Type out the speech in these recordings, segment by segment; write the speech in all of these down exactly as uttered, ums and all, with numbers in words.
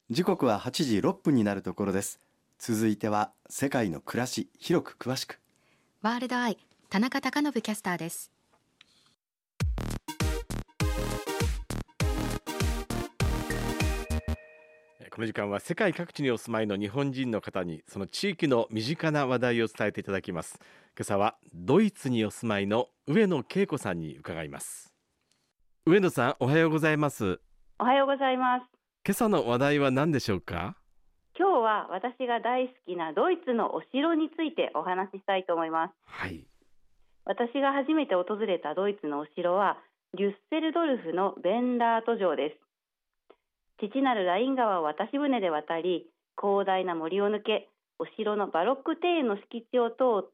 時刻ははちじろっぷんになるところです。続いては世界の暮らし、広く詳しく。 ワールドアイ、田中貴信キャスターです。 この時間は世界各地にお住まいの日本人の方にその地域の身近な話題を伝えていただきます。今朝はドイツにお住まいの上野恵子さんに伺います。上野さん、おはようございます。 おはようございます。 今朝の話題は何でしょうか？ 今日は私が大好きなドイツのお城についてお話ししたいと思います。 はい。 私が初めて訪れたドイツのお城はデュッセルドルフのベンラート城です。父なるライン川を渡し船で渡り、広大な森を抜け、お城のバロック庭園の敷地を通って、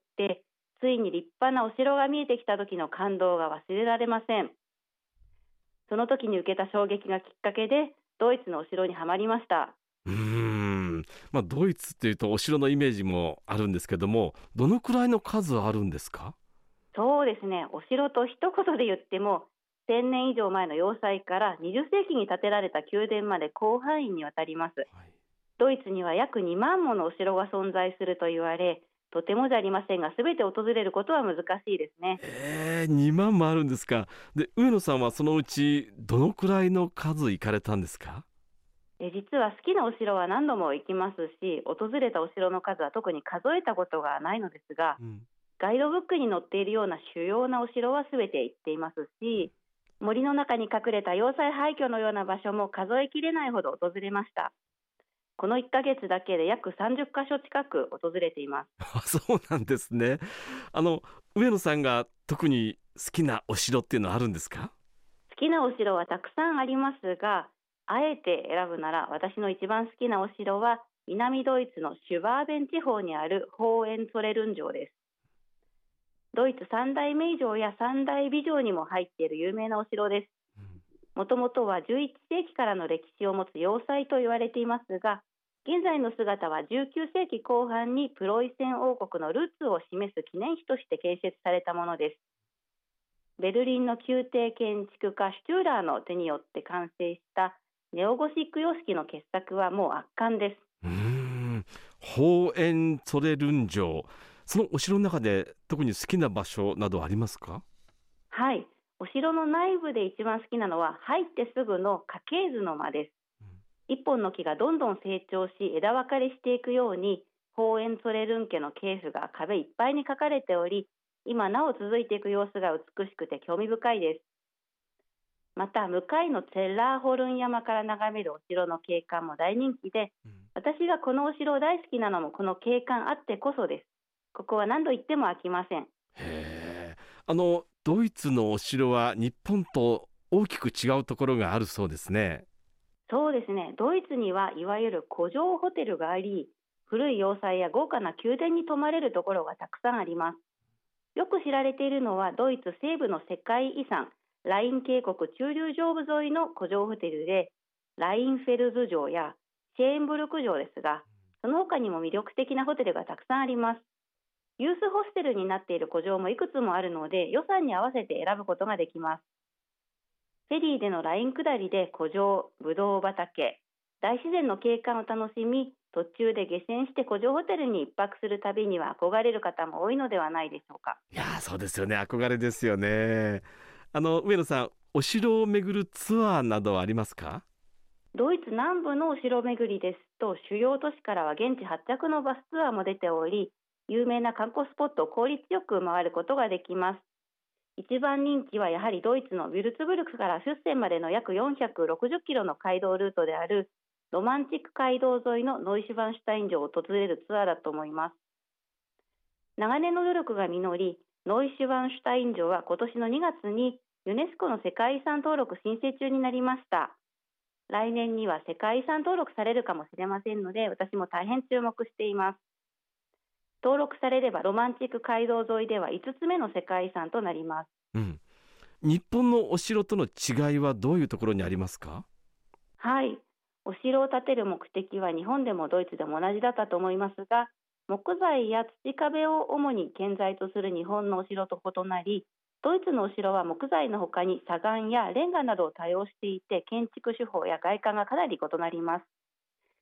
ついに立派なお城が見えてきた時の感動が忘れられません。その時に受けた衝撃がきっかけでドイツのお城にはまりました。 うーん、まあ、ドイツっていうとお城のイメージもあるんですけども、どのくらいの数あるんですか？ そうですね、お城と一言で言ってもせんねん以上前の要塞からにじゅっせいきに建てられた宮殿まで広範囲にわたります。 はい。 ドイツには約にまんものお城が存在すると言われ、とてもじゃありませんが全て訪れることは難しいですね。 えー、にまんもあるんですか？で、上野さんはそのうちどのくらいの数行かれたんですか？ え実は好きなお城は何度も行きますし、訪れたお城の数は特に数えたことがないのですが、 うん。 ガイドブックに載っているような主要なお城は全て行っていますし、森の中に隠れた要塞廃墟のような場所も数えきれないほど訪れました。このいっかげつだけで約さんじゅっかしょ近く訪れています。 あ、そうなんですね。あの上野さんが特に好きなお城っていうのはあるんですか？ 好きなお城はたくさんありますが、あえて選ぶなら私の一番好きなお城は南ドイツのシュバーベン地方にあるホーエンツォレルン城です。ドイツ三大名城や三大美城にも入っている有名なお城です。もともとはじゅういっせいきからの歴史を持つ要塞と言われていますが、現在の姿はじゅうきゅうせいきこう半にプロイセン王国のルーツを示す記念碑として建設されたものです。ベルリンの宮廷建築家シュチューラーの手によって完成したネオゴシック様式の傑作はもう圧巻です。 うーん、ホーエンツォレルン城、そのお城の中で特に好きな場所などありますか？ はい、お城の内部で一番好きなのは入ってすぐの家系図の間です。一本の木がどんどん成長し枝分かれしていくように、ホーエンツォレルン家の系図が壁いっぱいに書かれており、今なお続いていく様子が美しくて興味深いです。また向かいのツェッラーホルン山から眺めるお城の景観も大人気で、 うん、 私がこのお城を大好きなのもこの景観あってこそです。ここは何度行っても飽きません。 へー、あのドイツのお城は日本と大きく違うところがあるそうですね。 そうですね、ドイツにはいわゆる古城ホテルがあり、古い要塞や豪華な宮殿に泊まれるところがたくさんあります。よく知られているのはドイツ西部の世界遺産ライン渓谷中流上部沿いの古城ホテルで、ラインフェルズ城やシェーンブルク城ですが、その他にも魅力的なホテルがたくさんあります。ユースホステルになっている古城もいくつもあるので、予算に合わせて選ぶことができます。フェリーでのライン下りで古城、ぶどう畑、大自然の景観を楽しみ、途中で下船して古城ホテルに一泊する旅には憧れる方も多いのではないでしょうか。 いやー、そうですよね、憧れですよね。あの上野さん、お城を巡るツアーなどはありますか？ ドイツ南部のお城巡りですと、主要都市からは現地発着のバスツアーも出ており、有名な観光スポットを効率よく回ることができます。一番人気はやはりドイツのヴィルツブルクからフュッセンまでの約よんひゃくろくじゅっキロの街道ルートであるロマンチック街道沿いのノイシュバンシュタイン城を訪れるツアーだと思います。長年の努力が実り、ノイシュバンシュタイン城は今年のにがつにユネスコの世界遺産登録申請中になりました。来年には世界遺産登録されるかもしれませんので、私も大変注目しています。登録されればロマンチック街道沿いではいつつめの世界遺産となります。 うん、日本のお城との違いはどういうところにありますか？ はい、お城を建てる目的は日本でもドイツでも同じだったと思いますが、木材や土壁を主に建材とする日本のお城と異なり、ドイツのお城は木材の他に砂岩やレンガなどを多用していて、建築手法や外観がかなり異なります。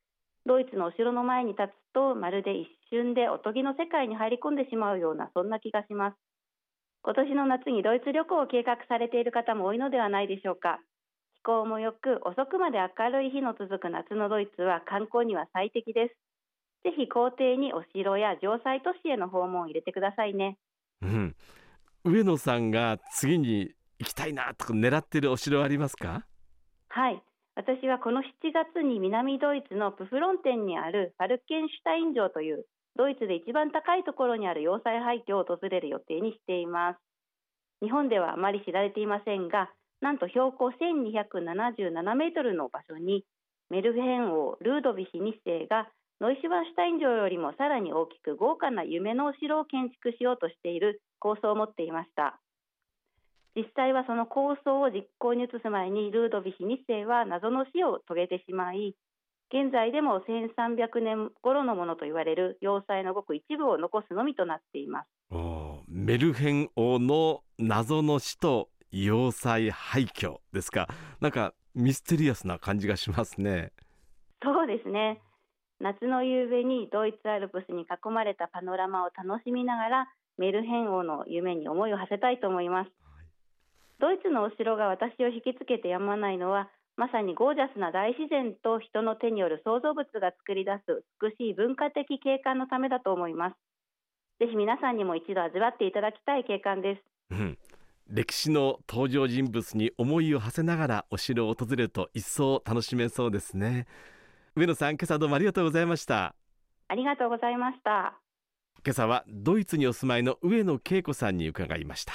ドイツのお城の前に立つと、まるで一瞬でおとぎの世界に入り込んでしまうような、そんな気がします。今年の夏にドイツ旅行を計画されている方も多いのではないでしょうか。気候もよく、遅くまで明るい日の続く夏のドイツは観光には最適です。ぜひ行程にお城や城塞都市への訪問を入れてくださいね。 うん、上野さんが次に行きたいなとか狙っているお城はありますか？ はい、私はこのしちがつに南ドイツのプフロンテンにあるファルケンシュタイン城というドイツで一番高いところにある要塞廃墟を訪れる予定にしています。日本ではあまり知られていませんが、なんと標高せんにひゃくななじゅうななメートルの場所にメルヘン王ルードヴィヒにせいがノイシュバンシュタイン城よりもさらに大きく豪華な夢のお城を建築しようとしている構想を持っていました。実際はその構想を実行に移す前にルードヴィヒにせいは謎の死を遂げてしまい、現在でもせんさんびゃくねん頃のものと言われる要塞のごく一部を残すのみとなっています。 おメルヘン王の謎の死と要塞廃墟ですか。なんかミステリアスな感じがしますね。 そうですね。夏の夕べにドイツアルプスに囲まれたパノラマを楽しみながらメルヘン王の夢に思いを馳せたいと思います。ドイツのお城が私を引きつけてやまないのは、まさにゴージャスな大自然と人の手による創造物が作り出す美しい文化的景観のためだと思います。ぜひ皆さんにも一度味わっていただきたい景観です。 うん、歴史の登場人物に思いを馳せながらお城を訪れると一層楽しめそうですね。上野さん、今朝どうもありがとうございました。 ありがとうございました。 今朝はドイツにお住まいの上野恵子さんに伺いました。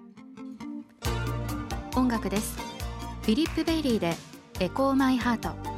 音楽です。フィリップ・ベイリーでエコーマイハート。